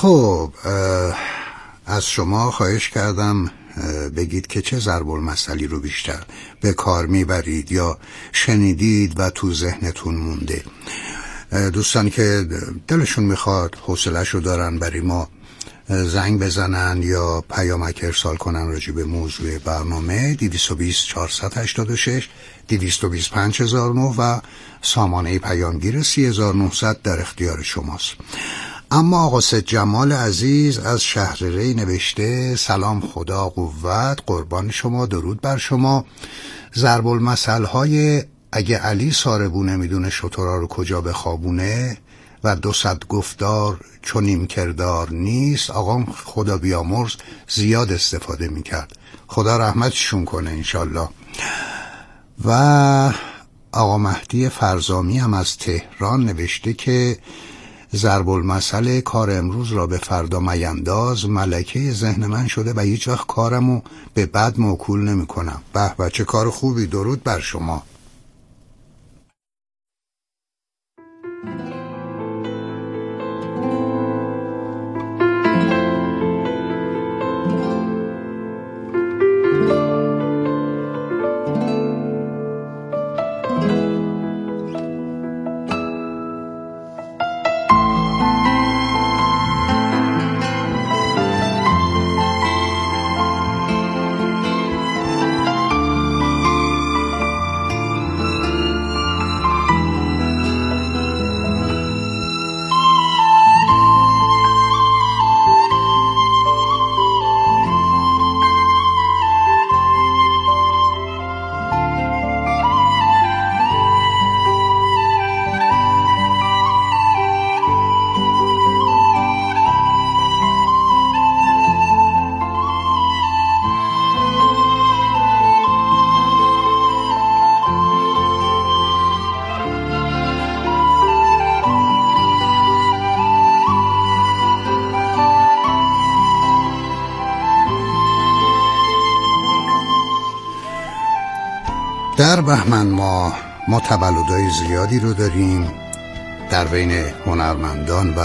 خب از شما خواهش کردم بگید که چه ضرب المثلی رو بیشتر به کار میبرید یا شنیدید و تو ذهنتون مونده. دوستانی که دلشون میخواد حوصله‌اش رو دارن برای ما زنگ بزنن یا پیامک ارسال کنن راجع به موضوع برنامه 220 486 225009 و سامانه پیامگیر 3900 در اختیار شماست. اما آقا سید جمال عزیز از شهر ری نوشته: سلام، خدا قوت، قربان شما، درود بر شما. ضرب المثل های اگه علی ساربونه میدونه شترا رو کجا بخوابونه و 200 گفتار چنین کردار نیست، آقام خدا بیامرز زیاد استفاده میکرد. خدا رحمتشون کنه انشالله. و آقا مهدی فرزامی هم از تهران نوشته که ضرب المثل کار امروز را به فردا مینداز ملکه ذهن من شده و هیچ وقت کارمو به بد موکول نمی کنم. به چه کار خوبی، درود بر شما. در بهمن ما تولدهای زیادی رو داریم در بین هنرمندان و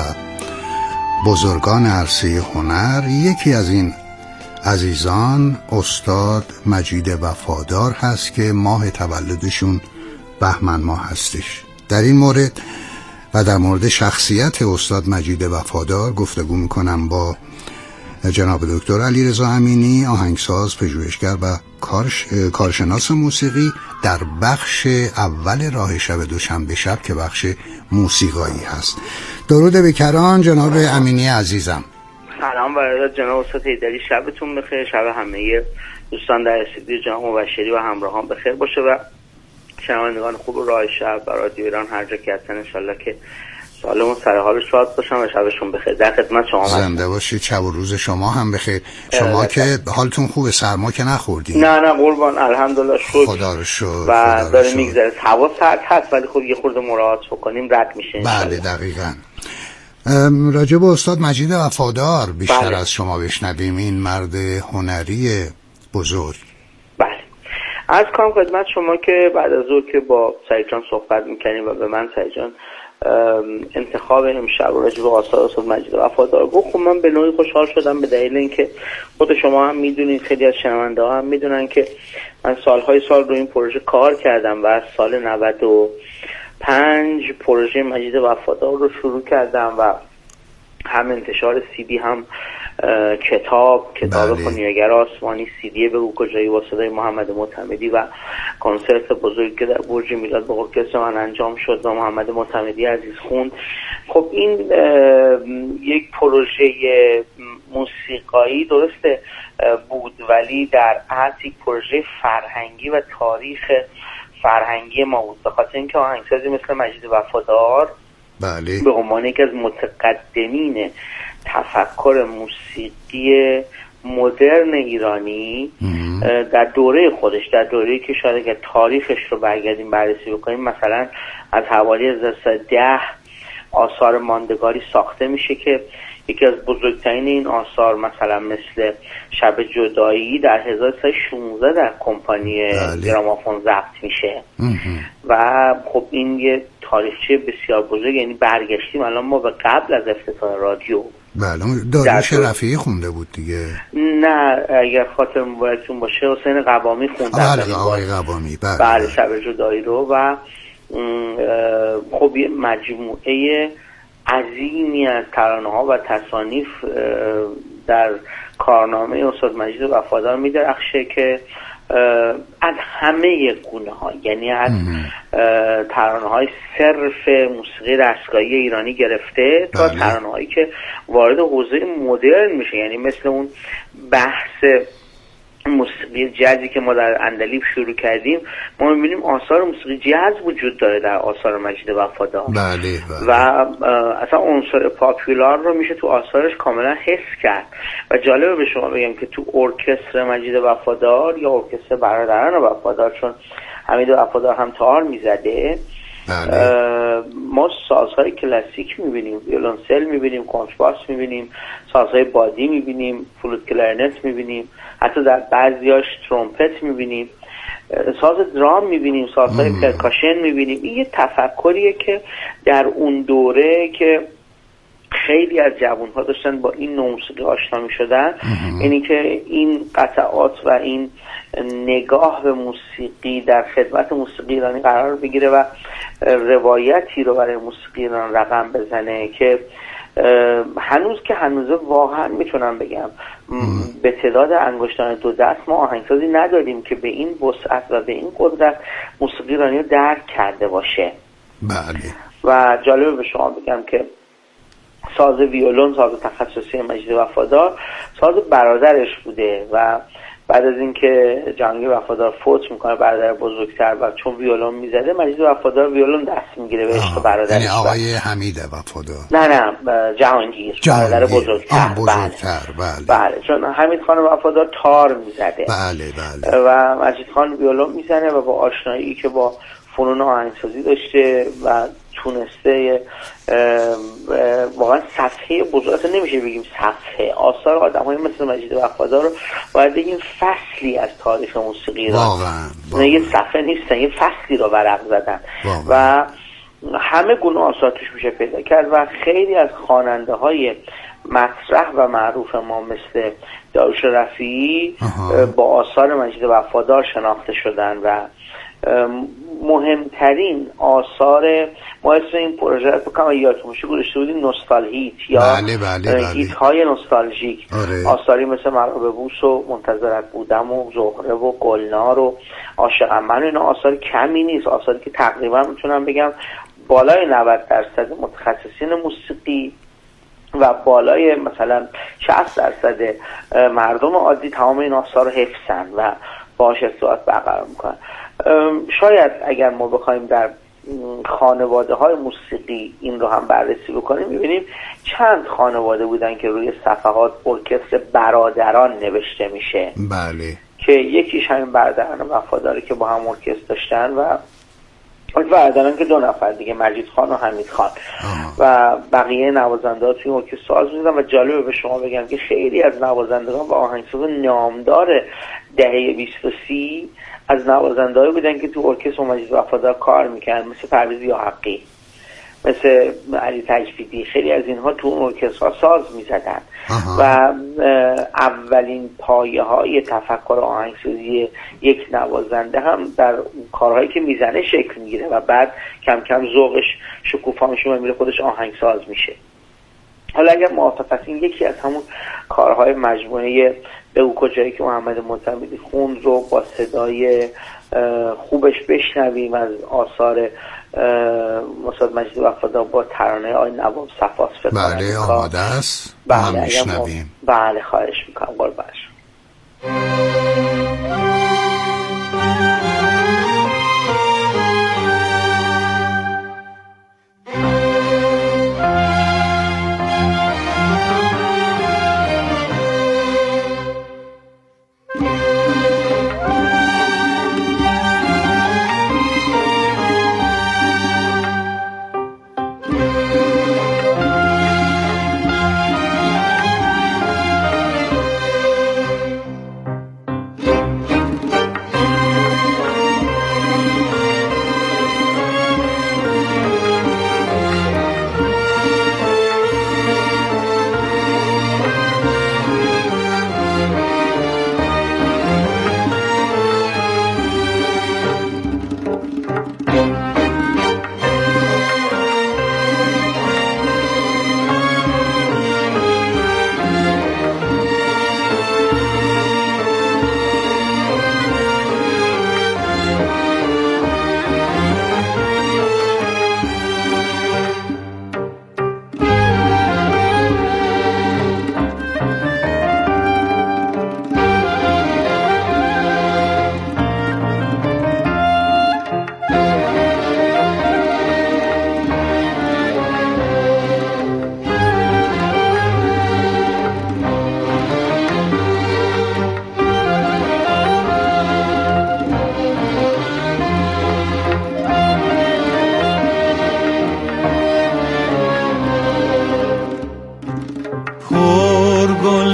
بزرگان عرصه هنر. یکی از این عزیزان استاد مجید وفادار هست که ماه تولدشون بهمن ماه هستش. در این مورد و در مورد شخصیت استاد مجید وفادار گفتگو میکنم با جناب دکتر علیرضا امینی، آهنگساز، پژوهشگر و کارشناس موسیقی در بخش اول راه شب دوشنبه شب که بخش موسیقایی هست. درود به کران جناب امینی عزیزم. سلام برادر جناب استاد حیدری، شبتون بخیر، شب همه دوستان در استودیو جناب مبشری و همراهان بخیر باشه و شنوندگان خوب راه شب و رادیو ایران هر جا که هستن انشالله که سالم و سرحال شاد باشم و شبشون بخیر. در خدمت شما زنده باشید، شب و روز شما هم بخیر. شما که حالتون خوبه، سرما که نخوردین؟ نه قربان، الحمدلله، شکر، خدا رو شکر. و داره میگذره، هوا سرد هست ولی خب یه خورده مراعات بکنیم رد میشه. بله دقیقاً. راجب استاد مجید وفادار بیشتر از شما بشنویم، این مرد هنری بزرگ. بله، عرض کنم خدمت شما که بعد از ظهر که با سعید جان صحبت میکنیم و به من سعید جان انتخاب امشب راجع به استاد مجید وفادار گفت، خب من به نوعی خوشحال شدم به دلیل اینکه خود شما هم میدونید، خیلی از شنونده ها هم میدونن که من سالهای سال رو این پروژه کار کردم و از سال 95 پروژه مجید وفادار رو شروع کردم و هم انتشار CD هم کتاب خونیاگر آسمانی، CD بگو کجایی با صدای محمد معتمدی و کنسرت بزرگی که در برج میلاد با ارکستر من انجام شد و محمد معتمدی عزیز خوند. خب این یک پروژه موسیقایی درسته بود ولی در اصل یک پروژه فرهنگی و تاریخ فرهنگی ما بود، به خاطر اینکه آهنگسازی مثل مجید وفادار بله به عنوان یکی از متقدمین تفکر موسیقی مدرن ایرانی در دوره خودش، در دوره‌ای که شاید اگر تاریخش رو برگردیم بررسی بکنیم، مثلا از حوالی 10 آثار ماندگاری ساخته میشه که یکی از بزرگترین این آثار مثلا مثل شب جدایی در 1316 در کمپانی گرامافون ضبط میشه و خب این یه تاریخچه بسیار بزرگ، یعنی برگشتیم الان ما به قبل از افتتاح رادیو. بله داریوش رفیعی خونده بود دیگه. نه اگر خاطر مبارکتون باشه حسین قوامی خونده. بله آقای قوامی. بله شب جدایی رو. و خب یه مجموعه عظیمی از ترانه‌ها و تصانیف در کارنامه استاد مجید وفادار می‌درخشه که از همه گونه ها، یعنی از ترانه های صرف موسیقی دستگاهی ایرانی گرفته تا ترانه هایی که وارد حوزه مدرن میشه، یعنی مثل اون بحث موسیقی جزی که ما در اندلیب شروع کردیم، ما میبینیم آثار موسیقی جز وجود داره در آثار مجید وفادار. بله. و اصلا عنصر پاپولار رو میشه تو آثارش کاملا حس کرد. و جالبه به شما بگم که تو ارکستر مجید وفادار یا ارکستر برادران وفادار، چون حمید وفادار هم تار میزده، ما سازهای کلاسیک میبینیم، ویولنسل میبینیم، کنترباس میبینیم، سازهای بادی میبینیم، فلوت کلارنت میبینیم، حتی در بعضیاش ترومپت میبینیم، ساز درام میبینیم، سازهای پرکاشن میبینیم. این یه تفکریه که در اون دوره که خیلی از جوانها داشتن با این نوع موسیقی آشنا میشدن، اینی که این قطعات و این نگاه به موسیقی در خدمت موسیقی ایرانی قرار بگیره و روایتی رو برای موسیقی ایران رقم بزنه که هنوز که هنوزه واقعا میتونم بگم به تعداد انگشتان دو دست ما آهنگسازی نداریم که به این وسعت و به این قدرت موسیقی ایرانی رو درک کرده باشه. بله. و جالبه به شما بگم که ساز ویولون، ساز تخصصی مجید وفادار، ساز برادرش بوده و بعد از اینکه جهانگیر وفادار فوت میکنه، برادر بزرگتر، و چون ویولون میزده مجید وفادار ویولون دست میگیره به عشق برادرش. یعنی آقای حمید وفادار. نه جهانگیر برادر بزرگتر. بله چون حمید خان وفادار تار میزده. بله. و مجید خان ویولون میزنه و با آشنایی که با فنون آهنگسازی داشته و تونسته واقعا صفحه بزرگ، نمیشه بگیم صفحه، آثار آدم‌های مثل مجید وفادار رو باید بگیم فصلی از تاریخ موسیقی ایران، واقعا. یه صفحه نیستن، یه فصلی رو ورق زدن و همه گونه آثار توش میشه پیدا کرد. و خیلی از خواننده‌های مطرح و معروف ما مثل داریوش رفیعی با آثار مجید وفادار شناخته شدن و مهمترین آثار ما اسم این پروژه رو بکنم یادتون باشه گذاشته بودیم نوستالژیک یا هیت های نوستالژیک. آثاری مثل مرا بوس و منتظرت بودم و زهره و گلنار و عاشقم من، اینا آثار کمی نیست، آثاری که تقریبا میتونم بگم بالای 90% متخصصین موسیقی و بالای مثلا 60% مردم عادی تمام این آثار رو حفظن و باهاش ارتباط برقرار میکنن. شاید اگر ما بخوایم در خانواده های موسیقی این رو هم بررسی بکنیم، میبینیم چند خانواده بودن که روی صفحات ارکستر برادران نوشته میشه. بله. که یکیش همین برادران وفاداری که با هم ارکستر داشتن و برادران که 2 نفر دیگه، مجید خان و حمید خان و بقیه نوازنده ها توی ارکستر ساز می‌زدن. و جالبه به شما بگم که خیلی از نوازندگان و آهنگساز نامدار دهه 20 و 30 از نوازنده‌هایی بودن که تو ارکستر مجید وفادار کار می‌کردن، مثل پرویز یاحقی، مثل علی تجویدی. خیلی از اینها تو اون ارکسترها ساز می‌زدن و اولین پایه‌های تفکر آهنگسازی یک نوازنده هم در کارهایی که میزنه شکل میگیره و بعد کم کم ذوقش شکوفا میشه و میره خودش آهنگساز میشه. حالا اگر موافق هستین یکی از همون کارهای مجموعه بگو کجایی که محمد معتمدی خوند رو با صدای خوبش بشنویم از آثار استاد مجید وفادار با ترانه آی نواب صفاس. بله آماده است. بله میشنویم. بله خواهش میکنم قربانش.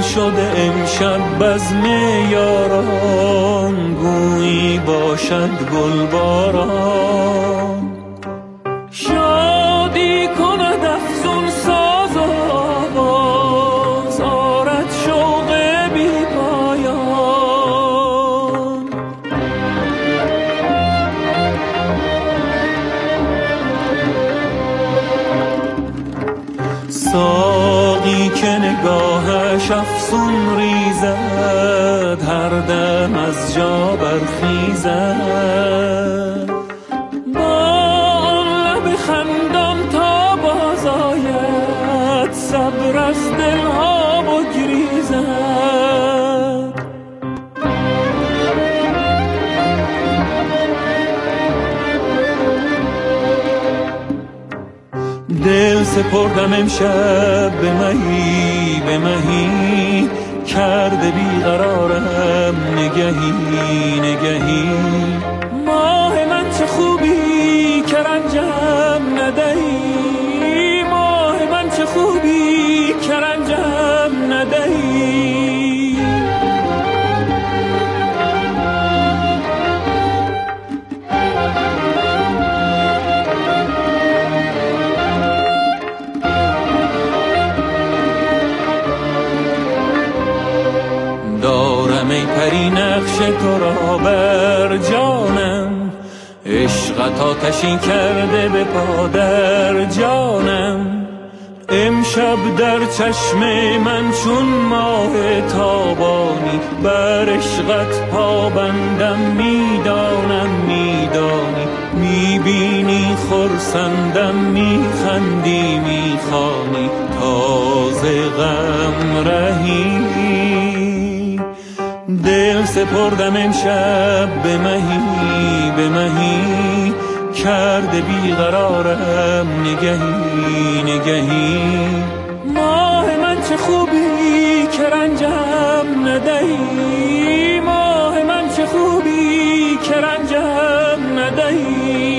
شده امشب بزم یاران، گویی باشد گل باران. شادی کند افزون ساز آواز، آرد شوق بی پایان. ساقی که نگاهش افسون ریزد، هر دم از جا برخیزد. با آن لب خندان تا باز آید، صبر از دلها بگریزد. دل سپردم امشب به مهی، به مهی کرده بیقرارم نگهی، نگهی. ماه من چه خوبی که رنجم ندهی، ماه من چه خوبی که رنجم ندهی. دارم ای پری نقش تو را بر جانم، عشقت آتشین کرده به پا در جانم. امشب در چشم من چون ماه تابانی، بر عشقت پابندم میدانم، میدانی. میبینی خرسندم، میخندی، میخوانی، تازه غم رهی. دل سپردم امشب به مهی، به مهی کرده بیقرارم نگهی، نگهی. ماه من چه خوبی که رنجم ندهی، ماه من چه خوبی که رنجم ندهی.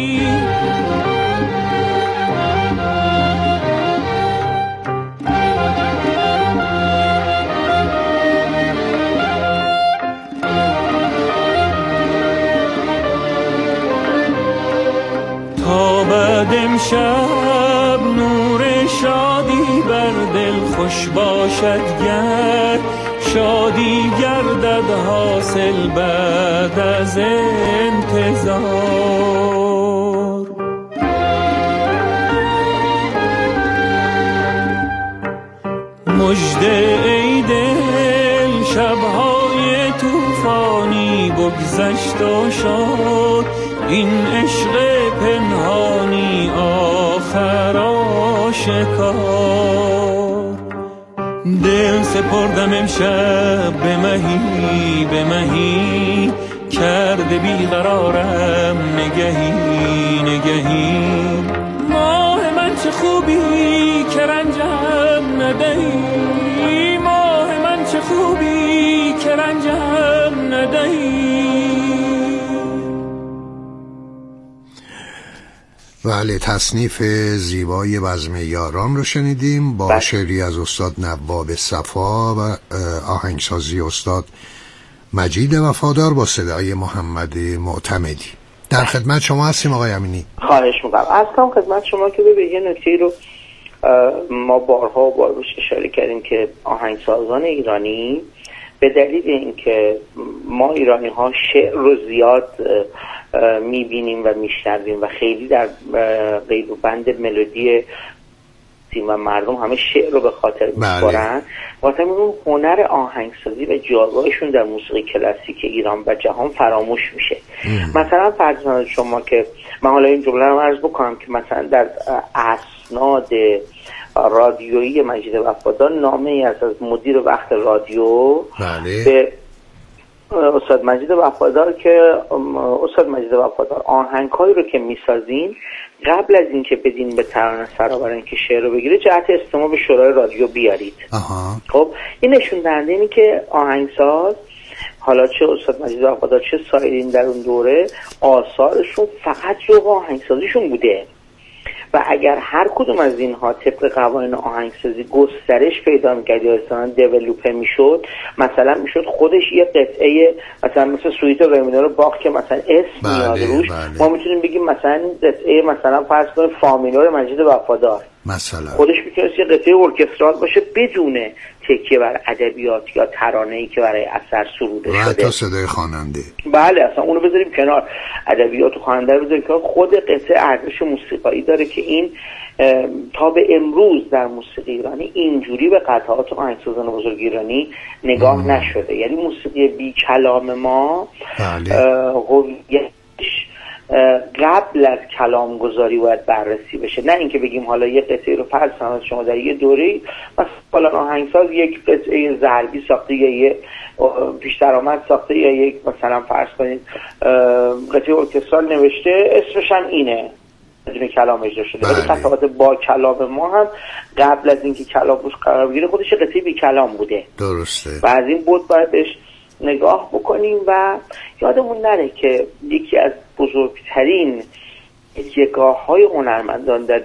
امشب نور شادی بر دل خوش باشد گر، شادی گردد حاصل بعد از انتظار. مژده ای دل شبهای طوفانی بگذشت و شد، این عشق پنهانی آخر آشکار. دل سپردم امشب به مهی، به مهی کرده بیقرارم نگهی، نگهی. ماه من چه خوبی که رنجم ندهی، ماه من چه خوبی که رنجم ندهی. بله، تصنیف زیبای بزم یاران رو شنیدیم با شعری از استاد نواب صفا و آهنگسازی استاد مجید وفادار با صدای محمد معتمدی. در خدمت شما هستیم آقای امینی. خواهش می‌کنم. اصلا خدمت شما که به یه نکته رو ما بارها و بارها اشاره کردیم که آهنگسازان ایرانی به دلیل اینکه ما ایرانی ها شعر رو زیاد میبینیم و میشنویم و خیلی در قید و بند ملودی و مردم همه شعر رو به خاطر میسپارن، واسه اون هنر آهنگسازی و جایگاهشون در موسیقی کلاسیک ایران و جهان فراموش میشه. مثلا فرض شما که من حالا این جمله رو عرض بکنم که مثلا در اسناد رادیویی مجید وفادار نامه ای از مدیر وقت رادیو به استاد مجید وفادار که استاد مجید وفادار آهنگ‌هایی رو که میسازین قبل از اینکه بدین به ترانه سرا برای اینکه شعر رو بگیره جهت استماع به شورای رادیو بیارید. خب این نشون دهنده اینه که آهنگساز حالا چه استاد مجید وفادار چه سایرین در اون دوره آثارشون فقط ذوق آهنگسازیشون بوده و اگر هر کدوم از اینها طبق قوانین آهنگسازی گسترش پیدا می‌کرد یا اصلا دیولپ میشد، مثلا میشد خودش یه قطعه مثلا مثل سویت ری مینور باخ که مثلا اسم میاد روش، ما میتونیم بگیم مثلا این قطعه مثلا فرض کنیم فا مینور مجید وفادار مثلا خودش میتونه یه قطعه ارکسترال باشه بدون تکیه بر ادبیات یا ترانه‌ای که برای اثر سروده شده، حتی صدای خواننده. بله اصلا اونو بذاریم کنار، ادبیات و خواننده رو بذاریم کنار، خود قطعه ارزش موسیقایی داره که این تا به امروز در موسیقی ایرانی اینجوری به قطعات آهنگسازان بزرگ ایرانی نگاه نشده. یعنی موسیقی بی کلام ما هویتش قبل از کلام گذاری باید بررسی بشه، نه اینکه بگیم حالا یه قطعه رو فرض کنید شما در یه دوره‌ای مثلا آهنگساز یک قطعه ضربی ساخته یا یه پیش درآمد ساخته یا یک مثلا فرض کنید قطعه ارکسترال نوشته اسمش هم اینه بدون کلام اجرا شده، ولی قطعات با کلام ما هم قبل از اینکه کلام روش قرار بگیره خودش قطعه بی کلام بوده. درسته. و از این بود باید بهش نگاه بکنیم و یادمون نره که یکی از بزرگترین اتکاهای هنرمندان در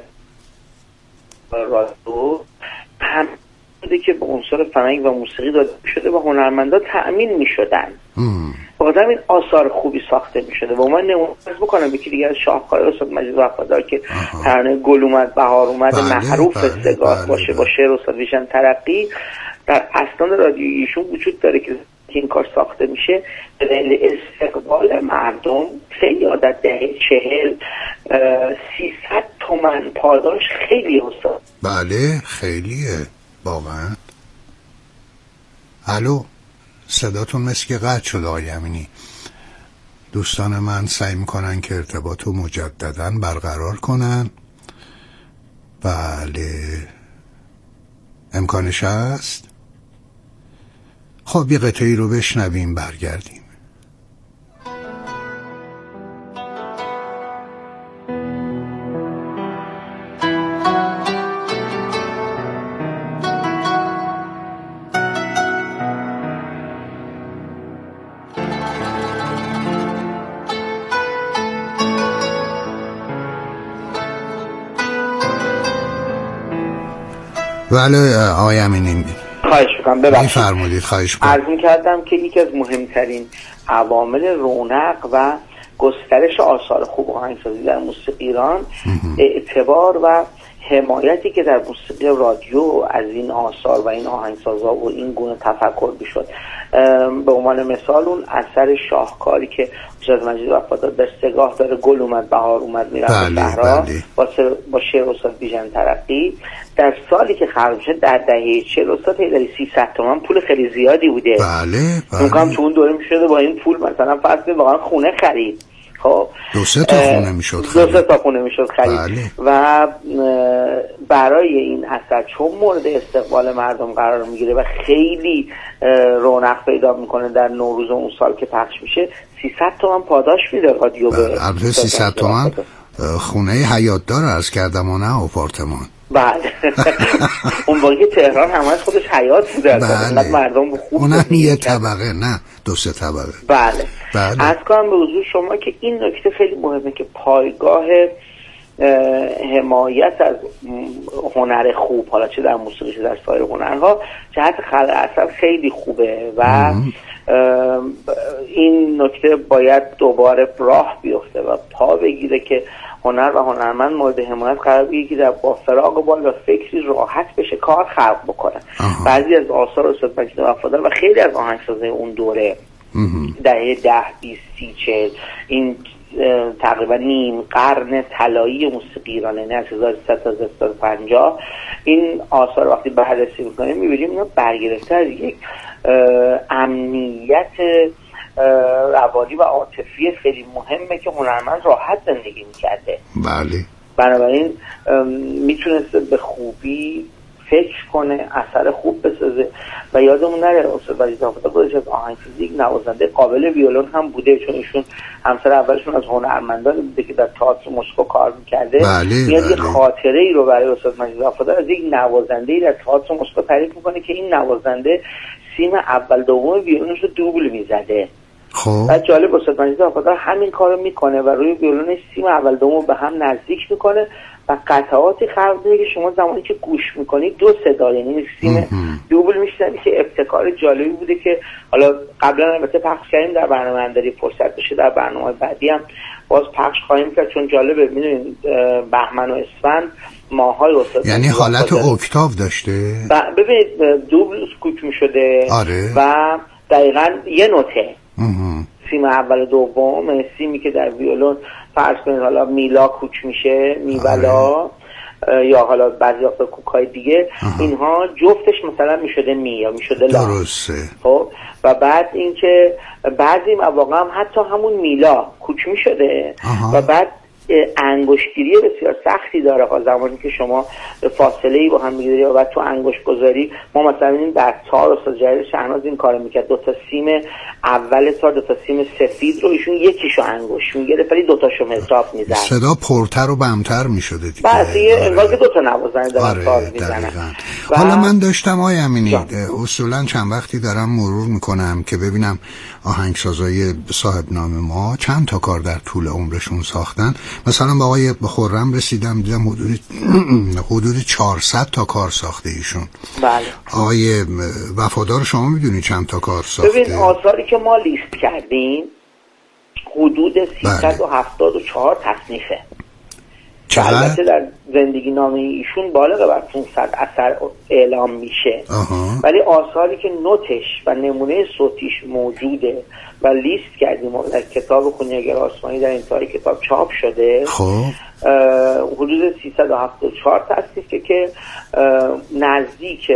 رادیو هم بوده که به عنصر فرهنگ و موسیقی داده شده و هنرمندان تأمین می شدن و آدم این آثار خوبی ساخته می شده. و من نمونه بکنم یکی دیگه از شاهکار استاد مجید وفادار که ترانه گل اومد بهار اومد معروف سگاه باشه با شعر استاد ویژن ترقی در اسناد رادیویی ایشون وجود داره که این کار ساخته میشه به دلیل استقبال مردم. خیلی عادت دهه 300 تومن پاداش خیلی استاد. بله خیلیه واقعا. الو صداتون مثل که قطع شده آقای امینی. دوستان من سعی میکنن که ارتباط رو مجددا برقرار کنن. بله امکانش هست. خب یه قطعی رو بشنویم برگردیم. بله آقای امینی خواهش میکنم ببخشید. فرمودید. خواهش میکنم. عرض می‌کردم که یکی از مهمترین عوامل رونق و گسترش آثار خوب آهنگسازی در موسیقی ایران اعتبار و حمایتی که در موسیقی رادیو از این آثار و این آهنگسازا و این گونه تفکر میشد. به عنوان مثال اون اثر شاهکاری که استاد مجید وفادار در سگاه داره گل اومد بهار اومد میرفت صحرا با شعر استاد ویژن ترقی در سالی که خلق شد در دهه 40 استاد در 300 تومان پول خیلی زیادی بوده. بله اونم تو اون دوره میشده با این پول مثلا فرض کنید واقعا خونه خرید. خب 2-3 تا خونه میشد خرید. 2-3 تا خونه میشد خرید. بله. و برای این اثر چون مورد استقبال مردم قرار میگیره و خیلی رونق پیدا میکنه در نوروز اون سال که پخش میشه 300 تومن پاداش میده رادیو. به البته 300 تومن خونه حیات دار عرض کردم و نه آپارتمان. بله اون واقعی تهران همش خودش حیات بوده. بله. مردم خوب اونم یه طبقه نه 2-3 طبقه. بله. بله. از کنم به حضور شما که این نکته خیلی مهمه که پایگاه حمایت از هنر خوب حالا چه در موسیقی چه در سایر هنرها جهت خلق اثر خیلی خوبه و این نکته باید دوباره راه بیفته و پا بگیره که هنر و هنرمند مورد حمایت قرار بگیره که در با فراغ بال و فکری راحت بشه کار خلق بکنه. بعضی از آثار استاد مجید وفادار و خیلی از آهنگسازای اون دوره دهه 10 20 30 40 این تقریبا نیم قرن طلایی موسیقی ایرانه نه 1300 تا 1350 این آثار وقتی بررسی میکنیم میبینیم اینا برگرفته از یک امنیت روانی و عاطفی خیلی مهمه که هنرمند راحت زندگی میکرده. بله. بنابراین میتونسته به خوبی فکر کنه اثر خوب بسازه و یادمون نره استاد مجید وفادار خودش از آهنگسازی یک نوازنده قابل ویولون هم بوده چون ایشون همسر اولشون از هنرمندان بوده که در تئاتر مسکو کار میکرده. میاد یه خاطره ای رو برای استاد مجید وفادار از یک نوازنده ای در تئاتر مسکو تعریف میکنه که این نوازنده سیم اول دوم ویولونش رو دوبل میزده. خب بعد جالب استاد مجید وفادار همین کارو میکنه و روی ویولونش سیم اول دوم به هم نزدیک میکنه و قطعاتی خلق می‌کنه که شما زمانی که گوش میکنید دو صدا، یعنی سیم دوبل میشنوید که ابتکار جالبی بوده که حالا قبلا البته پخش کردیم در برنامه اندری، فرصت بشه در برنامه بعدی هم باز پخش خواهیم کرد، چون جالبه. میدونید بهمن و اسفند ماهای استاد، یعنی حالت اکتاو داشته. ببینید دوبل کوک میشده. آره. و دقیقاً یه نوته سیم اول و دوم، سیمی که در ویولون فرض کنید حالا میلا کوک میشه، میولا یا حالا بعضی وقتا کوکای دیگه، اینها جفتش مثلا میشده می یا میشده لا. درسته. خب و بعد اینکه بعضی مواقع هم حتی همون میلا کوک میشده و بعد انگشتگیری بسیار سختی داره. زمانی که شما فاصله‌ای با هم میگیری و بعد تو انگشت گذاری، ما مثلا این در تار استاد جلیل شهناز این کارو میکرد، دو تا سیم اول تار، دو تا سیم سفید رو ایشون یکیشو انگشت میگرفت ولی دو تاشو حساب میزد، صدا پرتر و بمتر میشده دیگه. بس انگار که دو تا نوازنده دارن کار میزنن. حالا من داشتم امینی اصولا چند وقتی دارم مرور میکنم که ببینم آهنگسازای صاحب نام ما چند تا کار در طول عمرشون ساختن. مثلا با آقای خرم رسیدم دیدم حدود 400 تا کار ساخته ایشون. بله. آقای وفادار شما میدونی چند تا کار ساخته؟ ببین آثاری که ما لیست کردیم حدود 374 تصنیفه. البته در زندگی نامه ایشون بالغ بر 500 اثر اعلام میشه. ولی آثاری که نوتش و نمونه صوتیش موجوده و لیست کردیم و در کتاب خونیاگر آسمانی در انتهای کتاب چاپ شده، حدود 374 تصنیفه که نزدیک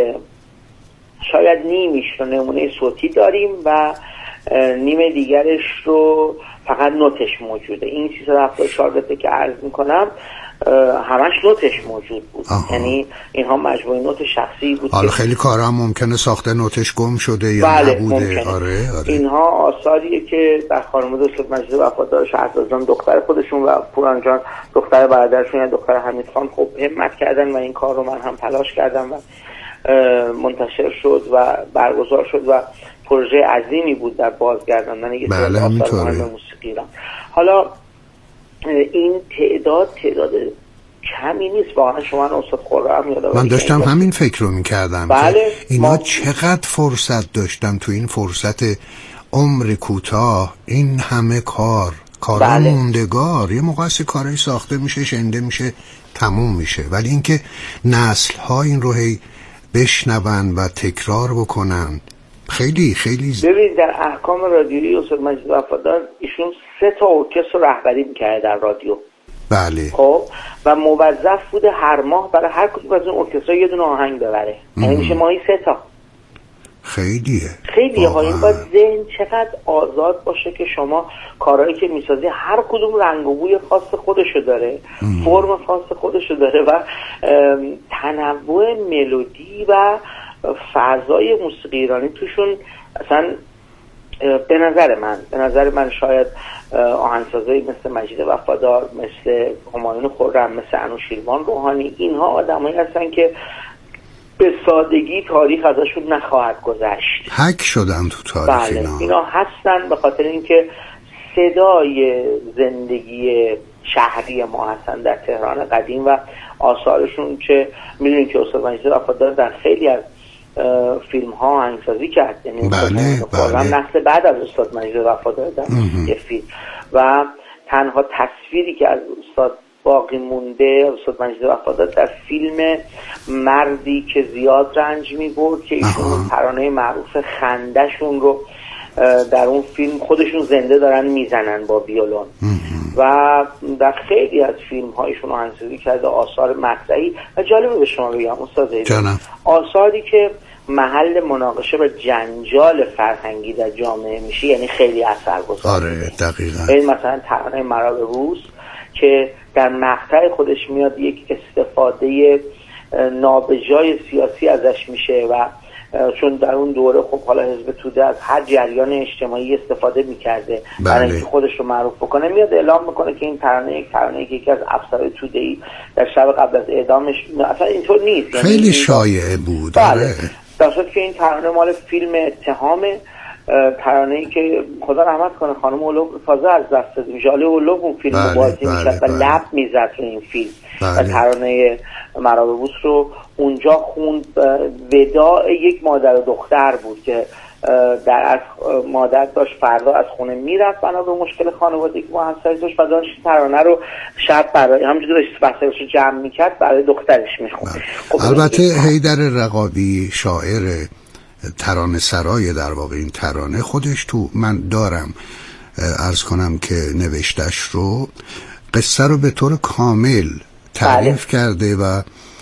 شاید نیمیش رو نمونه صوتی داریم و نیمه دیگرش رو فقط نوتش موجوده. این 374 بته که عرض میکنم همش نوتش موجود بود. یعنی اینها مجموعه نوت شخصی بود. حالا خیلی کارا هم ساخته نوتش گم شده یا نبوده. آره. اینها آثاریه که در خانواده استاد مجید وفادار شهرزاد جان دختر خودشون و پوران جان دختر برادرشون یا دختر حمید خان خب همت کردن و این کار رو من هم تلاش کردم و منتشر شد و برگزار شد و پروژه عظیمی بود در بازگرداندن یه سری آثار موسیقی ایران. حالا این تعداد کمی نیست واقعا. شما استاد خرم یادآوری من داشتم همین فکر رو می‌کردم که اینا چقدر فرصت داشتن تو این فرصت عمر کوتاه این همه کارا موندگار. یه موقع کاری ساخته میشه، شنیده میشه، تموم میشه، ولی اینکه نسل‌ها این رو هی بشنون و تکرار بکنن خیلی خیلی ببینید در احکام رادیویی استاد مجید وفادار ایشون 3 تا ارکستر رهبری می‌کرد در رادیو. بله. خب و موظف بوده هر ماه برای هر کدوم از اون ارکسترها یه دونه آهنگ ببره. یعنی میشه ماهی 3 تا. خیلیه ها. این باید ذهن چقدر آزاد باشه که شما کارهایی که میسازی هر کدوم رنگ و بوی خاص خودشو داره، فرم خاص خودشو داره و تنوع ملودی و فضای موسیقی ایرانی توشون اصلا به نظر من شاید آهنگسازایی مثل مجید وفادار، مثل همایون خرم، مثل انوشیروان روحانی، اینها آدمایی هستن که به سادگی تاریخ ازشون نخواهد گذشت. حک شدن تو تاریخ. اینا هستن به خاطر اینکه صدای زندگی شهری ما هستن در تهران قدیم و آثارشون که میدونید که استاد مجید وفادار در خیلی از فیلم ها آهنگسازی کرد. یعنی نسل بعد از استاد مجید وفادار در یه فیلم و تنها تصویری که از استاد باقی مونده استاد مجید وفادار در فیلم مردی که زیاد رنج می‌برد که ایشون ترانه معروف خنده‌شون رو در اون فیلم خودشون زنده دارن میزنن با ویولون و در خیلی از فیلم هایشون آهنگسازی کرده آثار مطرحی و جالبه به شما بگم استاد آثاری که محل مناقشه و جنجال فرهنگی در جامعه میشه، یعنی خیلی اثرگذار. آره دقیقاً. این مثلا ترانه مرا به روز که در مقطع خودش میاد یک استفاده نابجای سیاسی ازش میشه و چون در اون دوره خب حالا حزب توده از هر جریان اجتماعی استفاده میکرده برای اینکه خودش رو معروف بکنه، میاد اعلام میکنه که این ترانه که یکی از افسرهای توده‌ای در شب قبل از اعدامش، اصلا اینطور نیست، خیلی شایعه بود. بله. در صورتی که این ترانه مال فیلم اتهامه ترانه‌ای که خدا رحمت کنه خانم اولوگ تازه از دست دادیم، ژاله اولوگ اون فیلم رو بازی می‌کرد و لب می‌زد رو این فیلم و ترانه مراببوس رو اونجا خوند. وداع یک مادر و دختر بود که در مادر داشت فردا از خونه میرفت بنا به مشکل خانوادگی که موثری داشت و داشت ترانه رو شب برای همونجوری داشت وسایلش رو جمع میکرد برای دخترش میخوند. البته حیدر رقابی شاعر ترانه سرای در واقع این ترانه خودش تو من دارم عرض کنم که نوشتش رو قصه رو به طور کامل تعریف کرده و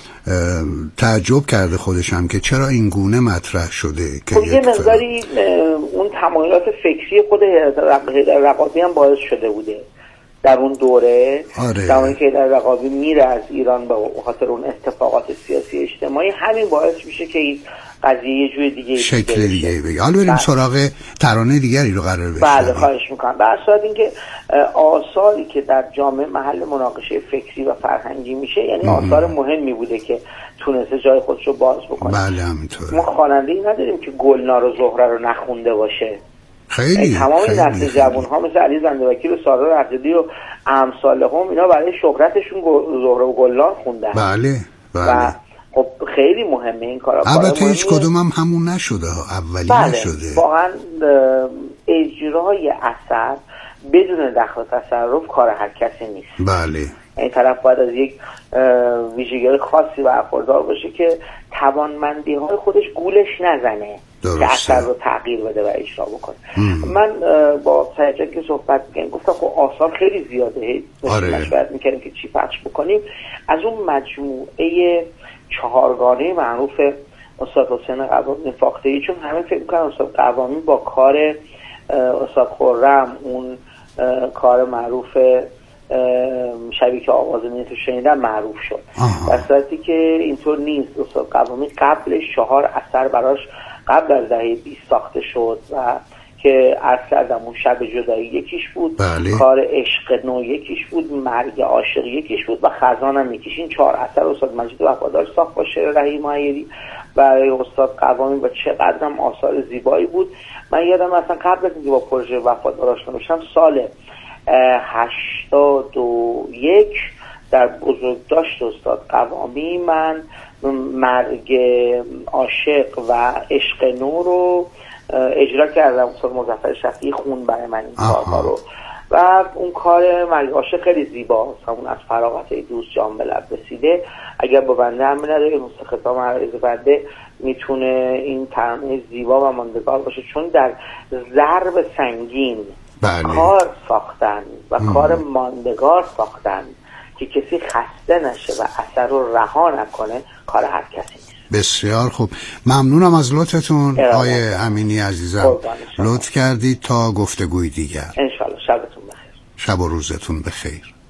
تعجب کرده خودشم که چرا این گونه مطرح شده که یه مقداری اون تمایلات فکری خود رقابی هم باعث شده بوده در اون دوره. زمانی که در رقابی میره از ایران به خاطر اون اتفاقات سیاسی اجتماعی، همین باعث میشه که این قضیه یه جوی دیگه شکل دیگه بگه. حالا بریم سراغ ترانه دیگری رو قرار بشنویم. بله خواهش میکنم. به اساس اینکه آثاری که در جامعه محل مناقشه فکری و فرهنگی میشه، یعنی آثار مهمی بوده که تونسته جای خودش رو باز بکنه. بله همینطوره. ما خواننده‌ای نداریم که گلنار و زهره رو نخونده باشه. خیلی تمام این نسل جوان‌ها مثل علی زنده‌وکیل و سارا رقیبی و امثالهم اینا برای شهرتشون زهره و گلنار خوندن. بله بله. و خب خیلی مهمه این کارا. البته هیچ کدوم هم همون نشده، اولی نشده. واقعا اجرای اثر بدون دخل و تصرف کار هر کسی نیست. بله. این طرف باید از یک ویژگی خاصی برخوردار باشه که توانمندی های خودش گولش نزنه که اثر رو تغییر بده و اجرا بکنه. من با سعید که صحبت می‌کردم گفتم خب آثار خیلی زیاده، مشورت می‌کردیم که چی پخش بکنیم. از اون مجموعه چهارگانه معروف استاد حسین قوامی فاخته‌ای، چون همه فکر می‌کنن استاد قوامی با کار استاد خرم اون کار معروف شبی که آواز نیتو شنیدن معروف شد، در صورتی که اینطور نیست. استاد قوامی قبل 4 اثر براش قبل از دهه 20 ساخته شد و که عرض کردم اون شب جدایی یکیش بود، کار عشق نو یکیش بود، مرگ عاشق یکیش بود و خزان هم یکیش. این 4 اثر استاد مجید وفادار ساخت با شعر رحیم عایری برای استاد قوامی و چقدر هم آثار زیبایی بود. من یادم اصلا قبل از اینکه با پروژه وفادار آشنا بشم سال 81 در بزرگداشت استاد قوامی من مرگ عاشق و عشق نو رو اجرا کردم. استاد مظفر شفیعی خون برای من این کارها رو و اون کار مرگ عاشق خیلی زیباست، همون از فراغت دوست جان به لب رسیده. اگر با بنده هم نداره نسخه خطاب عرض بنده میتونه این ترانه زیبا و ماندگار باشه، چون در ضرب سنگین کار ساختن و کار ماندگار ساختن که کسی خسته نشه و اثر رو رها نکنه کار هر کسی نیست. بسیار خوب، ممنونم از لطفتون آقای امینی عزیزم. لطف کردید. تا گفتگوی دیگر انشالله. شبتون بخیر. شب و روزتون بخیر.